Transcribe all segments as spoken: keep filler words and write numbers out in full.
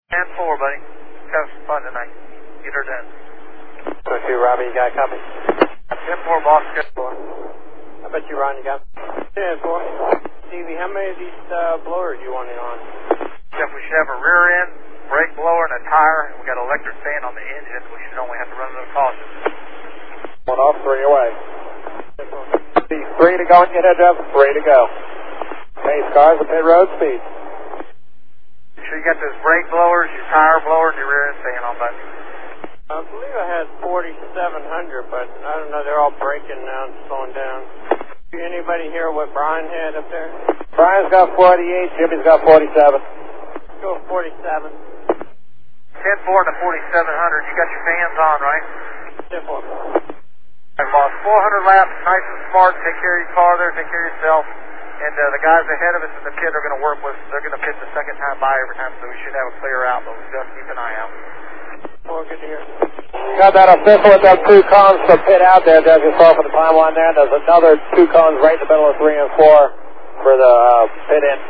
ten four, buddy. Have some fun tonight. Get her done. two two, Robbie, you got a copy? ten four, boss. Good. four. How about you, Ron? You got ten four. Stevie, how many of these uh, blowers you wanting on? Jeff, we should have a rear end, brake blower, and a tire. And we got an electric fan on the engine. We should only have to run another caution. One off, three away. Three to go and get head up. Three to go. Pace cars at pit road speed. Make sure you got those brake blowers, your tire blower, and your rear end fan on, buddy. I believe I had forty-seven hundred, but I don't know. They're all breaking now and slowing down. Anybody hear what Brian had up there? Brian's got forty-eight. Jimmy's got forty-seven. Let's go with forty-seven. ten four to forty-seven hundred. You got your fans on, right? ten four. All right, boss. four hundred laps, nice and smart. Take care of your car there. Take care of yourself. And uh, the guys ahead of us in the pit are going to work with us. They're going to pit the second time by every time, so we should have a clear out, but we just keep an eye out. Oh, good to hear. Got that official with those two cones for pit out there. Does yourself for the timeline there. There's another two cones right in the middle of three and four for the uh, pit in.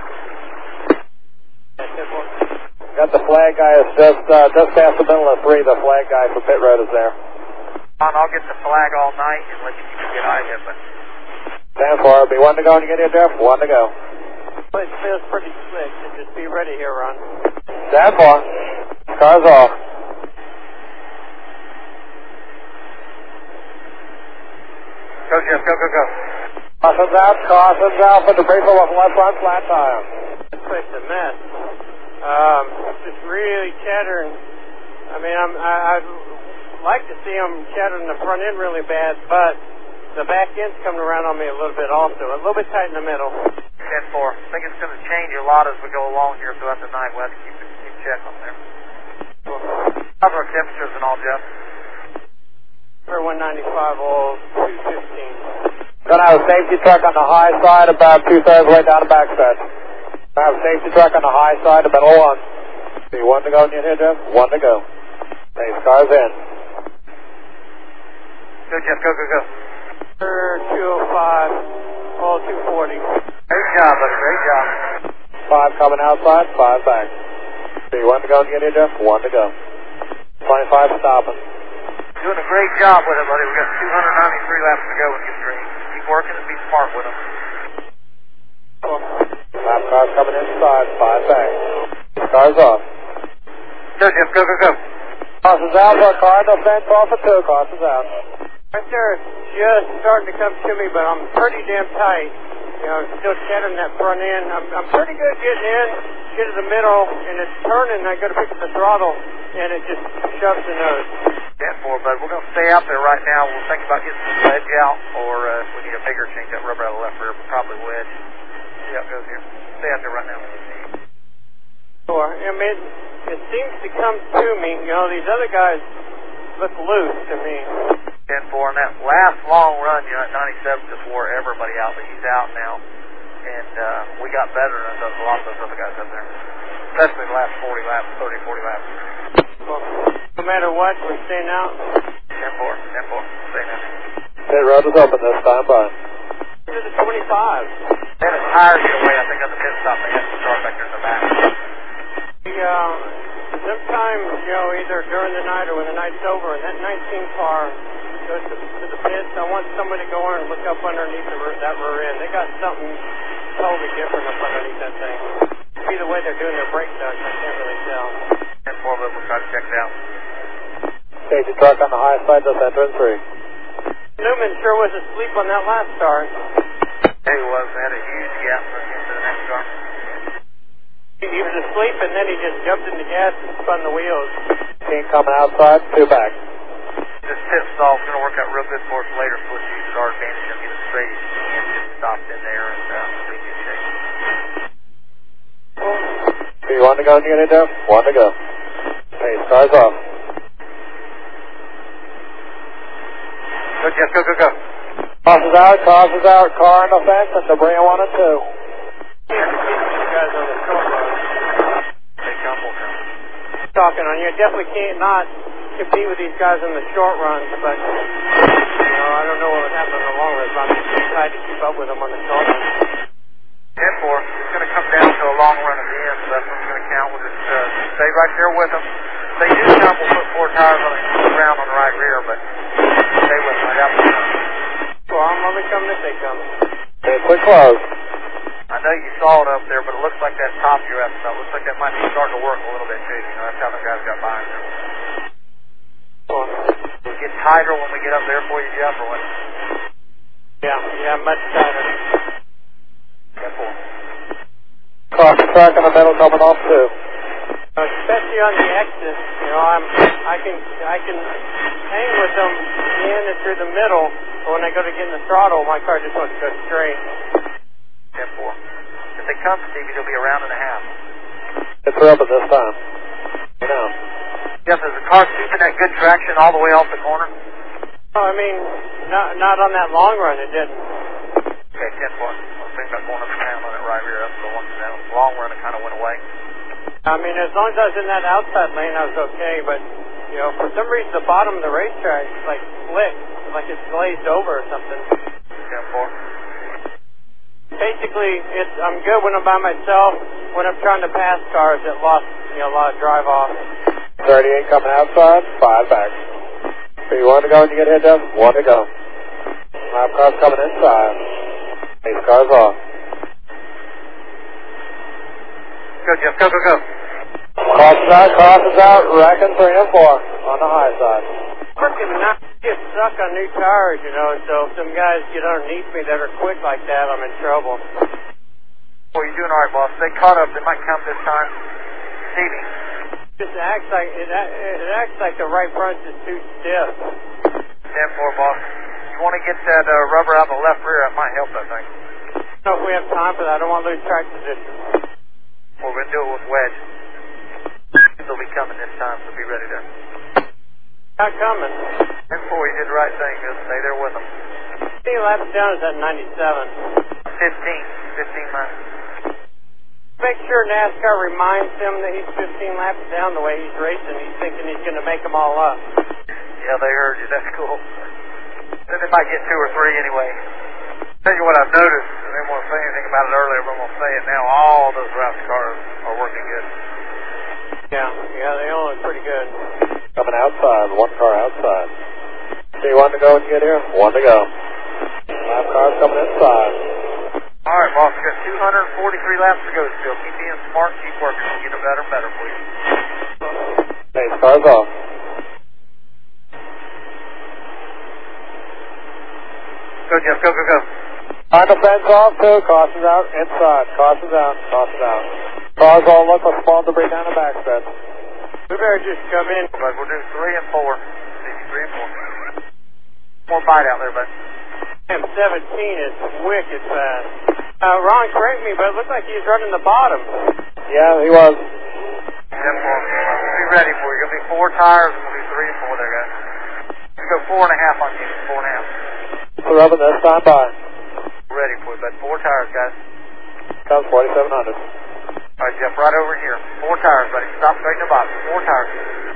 Got the flag guy is just uh, just past the middle of three. The flag guy for pit road is there. Don, I'll get the flag all night and let you get eye hit, but ten four. It'll be one to go when you get here, Jeff. One to go. Well, it feels pretty slick, so just be ready here, Ron. ten four. Car's off. Go, Jeff. Go, go, go. Caution's out. Caution's out for debris for left front flat tire. This place is a mess. Um, just really chattering. I mean, I'm, I, I'd like to see them chattering the front end really bad, but the back end's coming around on me a little bit also. A little bit tight in the middle. ten four. I think it's going to change a lot as we go along here throughout the night. We'll have to keep, keep check on there. How's our temperatures and all, Jeff? We're one ninety-five, all two fifteen. Gonna have a safety truck on the high side, about two-thirds way down the backside. Gonna have a safety truck on the high side, about one. See, one to go in your head, Jeff? One to go. Pace car's in. Go, Jeff. Go, go, go. two oh five, all two forty. Great job, buddy. Great job. Five coming outside, five back. See, one to go in your head, Jeff? One to go. twenty-five stopping. Doing a great job with it, buddy. We've got two hundred ninety-three laps to go in the stream. Keep working and be smart with them. Lap car's coming inside, five back. Car's off. Go, Jeff. Go, go, go. Crosses out for a car, no fence off for two, crosses out. Right there, it's just starting to come to me, but I'm pretty damn tight. You know, still chattering that front end. I'm, I'm pretty good getting in, get to the middle, and it's turning. I got to pick up the throttle, and it just shoves the nose. ten four, bud. We're going to stay out there right now. We'll think about getting some wedge out, or uh, if we need a bigger change that rubber out of the left rear, but probably wedge. See how it goes here. Stay out there right now. Sure. I mean, it seems to come to me. You know, these other guys look loose to me. ten four, and that last long run, you know, at ninety-seven just wore everybody out, but he's out now. And uh, we got better than those, a lot of those other guys up there, especially the last forty laps, thirty, forty laps. Well, no matter what, we're staying out. ten four, ten four, staying out. Pit road is open this time, bye. To the twenty-five. They had a tire get away, I think, on the pit stop. They had to start back there in the back. The, uh, sometimes, you know, either during the night or when the night's over, and that nineteen car goes to, to the pits, I want somebody to go in and look up underneath the, that rear end. They got something totally different up underneath that thing. See the way they're doing their brake ducts, I can't really tell. ten four, but we'll try to check it out. Safety truck on the high side, just entering three. Newman sure was asleep on that last start. He was. They had a huge gap into the next car. He was asleep, and then he just jumped in the gas and spun the wheels. Team coming outside, two back. This pit stall is going to work out real good for us later, so let's use our advantage and get it straight. And just stopped in there and uh, be in good shape. Do you want to go in unit there? One to go. Pace car's off. Go, Jeff. Go, go, go. Crosses out, crosses out, car on the fence, and debris on one and two. Guys on the short run. They come, we'll come. Talking on you, definitely can't not compete with these guys in the short runs, but you know, I don't know what would happen in the long run. I'm just trying to keep up with them on the short run. ten four. It's going to come down to a long run at the end, so that's what's going to count. We'll just uh, stay right there with them. If they do come, we'll put four tires on the ground on the right rear, but stay with them. I got them. Well, I'm only coming if they come. Okay, quick close. I know you saw it up there, but it looks like that top you're at, so it looks like that might be starting to work a little bit too. You know, that's how the guys got behind there. We'll get tighter when we get up there for you, Jeff, or what? Yeah, yeah, much tighter. ten four. Cross the track in the middle coming off too. Uh, especially on the exit, you know, I'm, I can, I can hang with them in and through the middle, but when I go to get in the throttle, my car just wants to go straight. ten four. If they come, Stevie, they'll be a round and a half. It's rubbing this time. You know. Jeff, is the car keeping that good traction all the way off the corner? Oh, I mean, not, not on that long run, it didn't. Okay, ten four. I was thinking about going up the town on that right rear. That's the one that long run, it kind of went away. I mean, as long as I was in that outside lane, I was okay, but, you know, for some reason, the bottom of the racetrack is like slick, like it's glazed over or something. ten four. Basically, it's, I'm good when I'm by myself. When I'm trying to pass cars that lost, you know, a lot of drive off. thirty-eight coming outside, five back. So you want to go when you get hit, Jeff? One to go. Lap cars coming inside. These cars off. Go, Jeff. Go, go, go. Crosses out, crosses out, wrecking three and four on the high side. Freaking not get stuck on new tires, you know, so if some guys get underneath me that are quick like that, I'm in trouble. Well, you're doing all right, boss. They caught up. They might come this time. Stevie. Just acts like, it, it acts like the right front's is too stiff. ten four, boss. You want to get that uh, rubber out of the left rear, that might help, I think. So if we have time for that, I don't want to lose track position. Well, we're going to do it with wedge. They'll be coming this time, so be ready there. Not coming. ten four, you did the right thing. Just stay there with them. fifteen laps down is at ninety-seven. fifteen. fifteen miles. Make sure NASCAR reminds him that he's fifteen laps down the way he's racing. He's thinking he's going to make them all up. Yeah, they heard you. That's cool. Then they might get two or three anyway. Tell you what I've noticed, I didn't want to say anything about it earlier, but I'm going to say it now. All those race cars are working good. Yeah, yeah, they all look pretty good. Coming outside, one car outside. So you want to go when you get here? One to go. Lap cars coming inside. All right, boss, we got two hundred forty-three laps to go still. Keep being smart, keep working. We'll get it better and better for you. Pace cars off. Go, Jeff, go, go, go. Final fence off too, crosses out, inside, crosses out, crosses out. Cars all look like small debris down the backstretch. We better just come in. But we'll do three and four. Three and four. More bite out there, bud. M seventeen is wicked fast. Uh, Ron, correct me, but it looked like he was running the bottom. Yeah, he was. Ten four. Be ready for you. You're going to be four tires, and we'll do three and four there, guys. Let's go four and a half on you. Four and a half. We're up in this time by. Ready for you, bud. Four tires, guys. Comes forty-seven hundred. All right, Jeff, right over here. Four tires, buddy. Stop straight in the box. Four tires.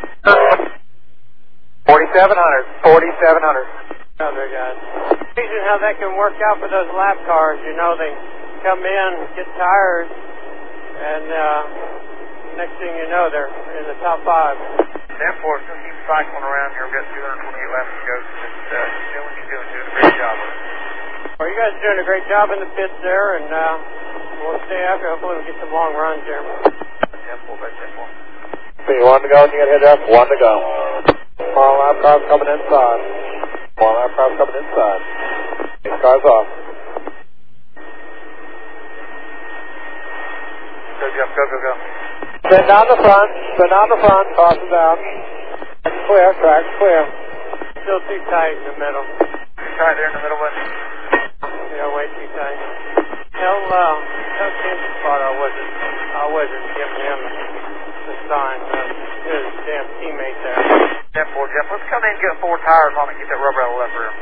forty-seven hundred. forty-seven hundred. Out there, guys. Amazing how that can work out for those lap cars. You know, they come in, get tires, and uh, next thing you know, they're in the top five. ten four, just keep cycling around here. We've got two hundred twenty-eight laps to go. Just uh, doing what you're doing. Doing a great job. Well, you guys are doing a great job in the pits there, and uh, we'll stay after. Hopefully we'll get some long runs here. ten four, by ten four. So you want to go when you get hit up? One to go. Small lap cars coming inside. Small lap cars coming inside. These cars off. Go, Jeff, go, go, go. Spin down the front. Spin down the front. Crosses out. Track's clear. Track's clear. Still too tight in the middle. Too tight there in the middle, bud. Yeah, way too tight. Tell, uh, tell Tim Spot I wasn't, I wasn't giving him the sign. Uh, his damn teammate there. ten four, Jeff. Let's come in and get four tires on it and get that rubber out of the left rear.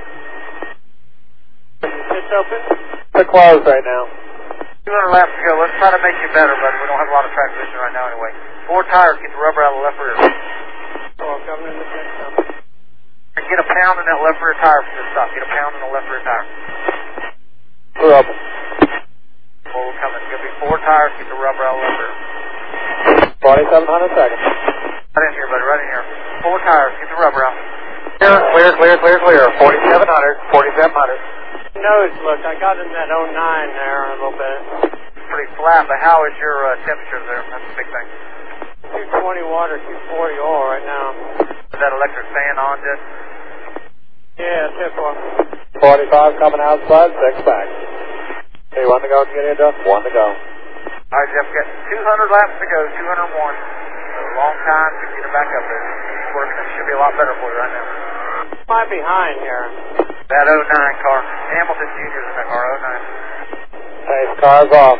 It's open? They're closed right now. two hundred laps to go. Let's try to make you better, bud. We don't have a lot of track position right now anyway. Four tires, get the rubber out of the left rear. Oh, I'm coming in the pit now. And get a pound in that left rear tire for this stop. Get a pound in the left rear tire. We're open. Well, we're coming. It'll be four tires, get the rubber out of the rear. forty-seven hundred seconds. Right in here, buddy, right in here. Four tires, get the rubber out. Clear, clear, clear, clear, clear. forty-seven hundred, forty-seven hundred. Nose, look, I got in that oh nine there a little bit. Pretty flat, but how is your uh, temperature there? That's the big thing. two twenty water, two forty oil right now. Is that electric fan on, just? Yeah, tip off. forty-five coming outside, six back. Okay, one to go to get in, Jeff? One to go. All right, Jeff, got two hundred laps to go, two hundred one. A long time to get it back up there. It's working. It should be a lot better for you right now. Am I behind here? That oh nine car. Hamilton Junior's in that car, oh nine. Hey, car's off.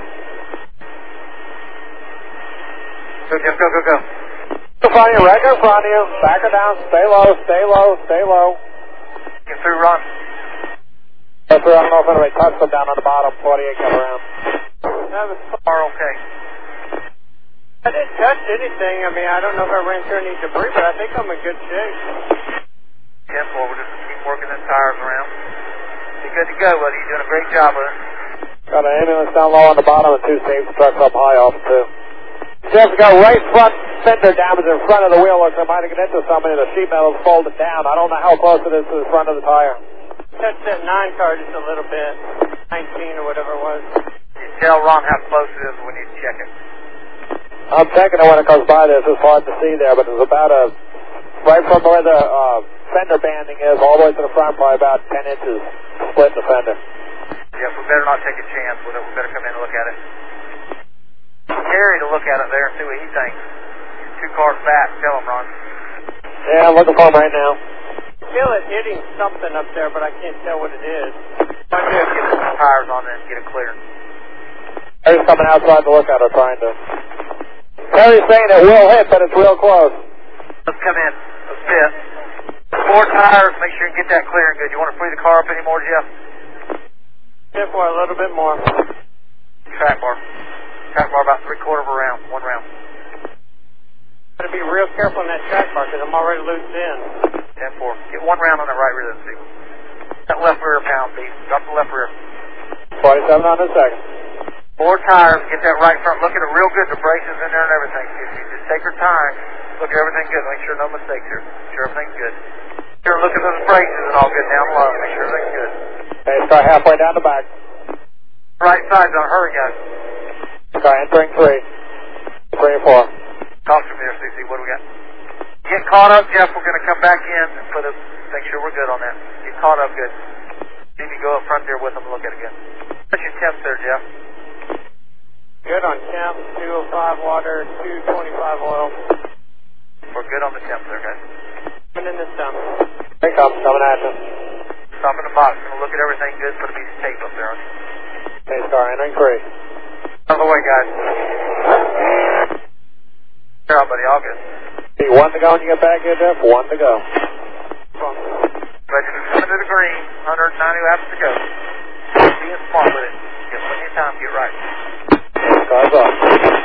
Go, Jeff, go, go, go. In front of you, right there in front of you. Back her down. Stay low, stay low, stay low. Get through, run. Get through. I don't know if anybody touched them down on the bottom. forty-eight come around. That was Car okay. I didn't touch anything. I mean, I don't know if I ran through any debris, but I think I'm in good shape. ten four, we'll just keep working the tires around. Be good to go, buddy. You're doing a great job with it. Got an ambulance down low on the bottom and two safety trucks up high off too. Jeff's got right front fender damage in front of the wheel. Looks like I might have get into somebody. The sheet metal's folded down. I don't know how close it is to the front of the tire. Touched that nine car just a little bit. nineteen or whatever it was. You tell Ron how close it is when you check it. I'm checking it when it comes by. This is hard to see there, but it's about a right from where the uh, fender banding is all the way to the front, probably about ten inches split in the fender. Jeff, we better not take a chance with it. We better come in and look at it. Scary to look at it there and see what he thinks. Two cars back. Tell him, Ron. Yeah, I'm looking for him right now. I feel it hitting something up there, but I can't tell what it is. What I do is get some tires on there and get it clear. Terry's coming outside to look at it, trying to. Terry's saying it will hit, but it's real close. Let's come in. Let's fit. Four tires. Make sure you get that clear and good. You want to free the car up anymore, Jeff? Tip for a little bit more. Track bar. Track bar about three quarter of a round. One round. Got to be real careful on that track bar because I'm already loose in. ten four. Get one round on the right rear of the seat. That left rear pound, please. Drop the left rear. forty-seven hundred seconds. Four tires. Get that right front. Look at it real good. The brakes is in there and everything. If you just take your time, look at everything good. Make sure no mistakes here. Make sure everything's good. Sure, look at those brakes. Is it all good down low? Make sure everything's good. Okay, start halfway down the back. Right side, don't hurry, guys. Okay, entering three. Three and four. Talk to me there, C C. What do we got? Get caught up, Jeff. We're going to come back in for the, make sure we're good on that. Get caught up good. See if you go up front there with them and look at it again. What's your temps there, Jeff? Good on temp, two oh five water, two twenty-five oil. We're good on the temps there, guys. Coming in this time. Here he comes, coming at you. Stop in the box. Going to look at everything good. Put a piece of tape up there. Pace car entering three. Out of the way, guys. Here, buddy. All good. See, one to go when you get back here, Jeff. One to go. Ready to come into the green. one hundred ninety laps to go. Being smart with it. Get plenty of time to get right. Car's off.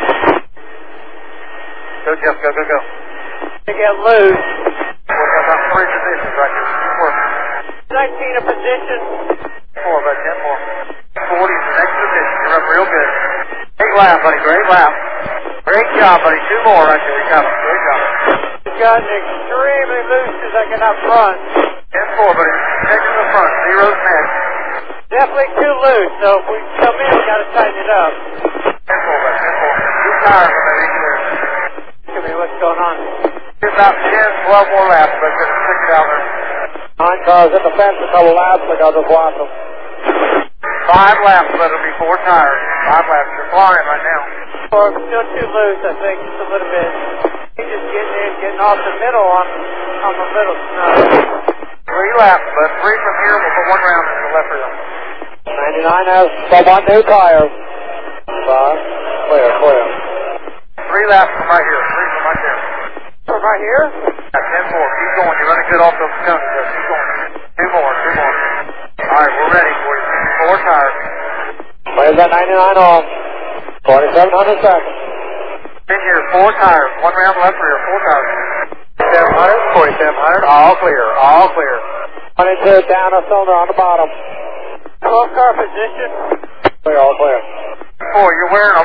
Go, Jeff. Go, go, go. To get loose. We've got about three positions right here. Keep working. nineteen a position. Four, about ten more. forty is the next position. You're up real good. Great lap, buddy. Great lap. Great job, buddy. Two more right there. You got it. Great job. It's gotten extremely loose as I get up front. ten four, buddy. Take it to the front. Zero's next. Definitely too loose, so if we come in, we got to tighten it up. ten four, buddy. ten four. Two tires on that right there. Tell me what's going on. Get about ten, twelve more laps, but just stick it out there. Nine cars in the fence a couple laps ago. Just watch them. Five laps, but it'll be four tires. Five laps. You're flying right now. Or still too loose, I think, just a little bit. He's just getting in, getting off the middle on, on the little snow. Three laps, but three from here. We'll put one round in the left rear. ninety-nine has somewhat new tires. Five. Clear, clear. Three laps from right here. Three from right there. From right here? Yeah, ten four. Keep going. You're running good off those stones. Keep going. Two more. Two more. All right, we're ready for you. Four tires. Where's that ninety-nine on? forty-seven hundred seconds. In here, four tires. One round left rear. Four tires. forty-seven hundred, forty-seven hundred. All clear, all clear. twenty-two down a cylinder on the bottom. twelve car position. Clear, all clear. Four, you're wearing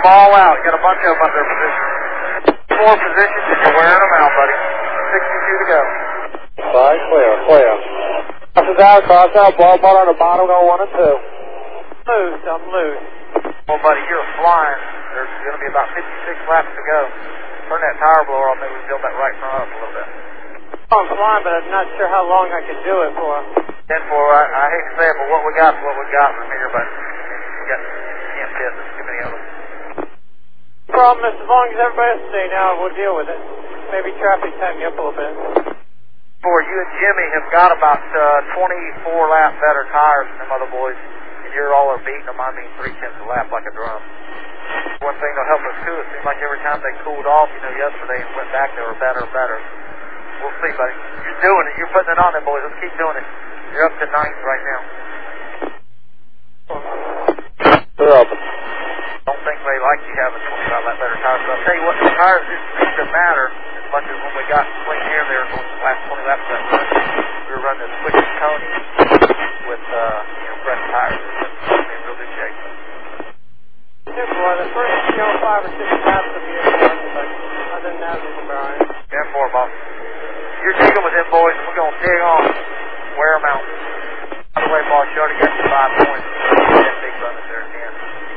bunch of them up their position. Four positions and you're wearing them out, buddy. sixty-two to go. Side clear, clear. Crosses out, cross out, ball ball on the bottom, go one and two. Loose, I'm loose. Oh, buddy, you're flying. There's going to be about fifty-six laps to go. Turn that tire blower off, maybe we build that right front up a little bit. Oh, I'm flying, but I'm not sure how long I can do it for. ten four, I, I hate to say it, but what we got is what we got from here, but we got, can't piss, there's too many of them. No problem, as long as everybody else stay now, we'll deal with it. Maybe traffic tighten me up a little bit. For you and Jimmy have got about uh, twenty-four lap better tires than them other boys, and you're all are beating them. I mean, three tenths a lap like a drum. One thing that'll help us too, it seems like every time they cooled off, you know, yesterday and went back, they were better and better. We'll see, buddy. You're doing it. You're putting it on them, boys. Let's keep doing it. You're up to ninth right now. They're up. Don't think they like you having twenty-five lap better tires, but I'll tell you what, the tires didn't seem to matter as much as when we got clean air there going the last twenty laps of that run. We were running this quick as Tony with, uh, you know, fresh tires. It's in real good shape. Good boy, the first, you know, five or six laps will be important, but other than that, we'll be all right. ten four, boss. You're digging with them boys, and we're going to dig on. Wear them out. By the way, boss, you already got your five points. That big run is there again.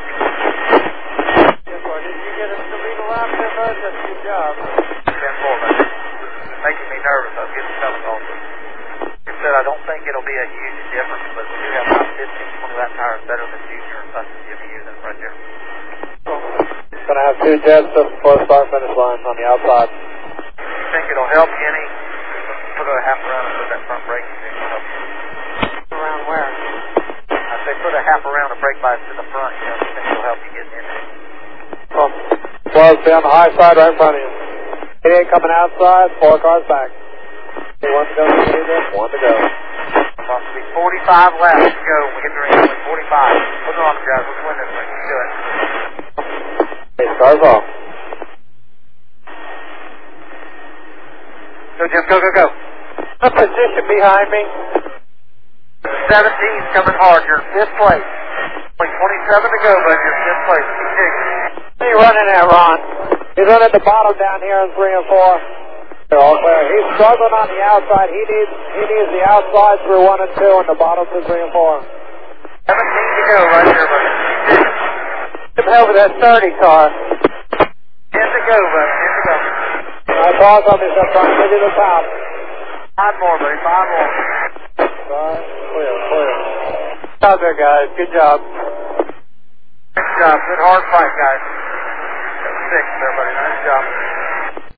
Good boy, did you get us to lead a lap there, bud? That's a good job. ten four, buddy. It's making me nervous. I was getting stomach ulcers. Like I said, I don't think it'll be a huge difference, but we do have about fifteen, twenty lap tires better than Junior and us and Jimmy using right there. Going to have two jets just before the start finish line on the outside. You think it'll help you any? Put a half around and put that front brake in to help you. Around where? I say put a half around and brake bias to the front, you know, I think it'll help you get in there. Well, well, stay on the high side right in front of you. eighty-eight coming outside, four cars back. Okay, one to go, one to go. Possibly forty-five laps to go when we get the ring. forty-five. Put it on, guys. Let's win this thing. Let's do it. Okay, cars off. Go, Jim. Go, go, go. A position behind me. seventeen's coming hard. You're in fifth place. Only twenty-seven to go, but you're in fifth place. Keep digging. What are you running at, Ron? He's running at the bottom down here in three and four. They're all clear. He's struggling on the outside. He needs he needs the outside through one and two and the bottom through three and four. seventeen to go right here, buddy. Keep digging. Come over that thirty car. ten to go, buddy. ten to go. I pause on this up front. Maybe the top. Five more, buddy. Five more. Five. Clear, clear. Good job there, guys. Good job. Good job. Good hard fight, guys. Six there, buddy. Nice job.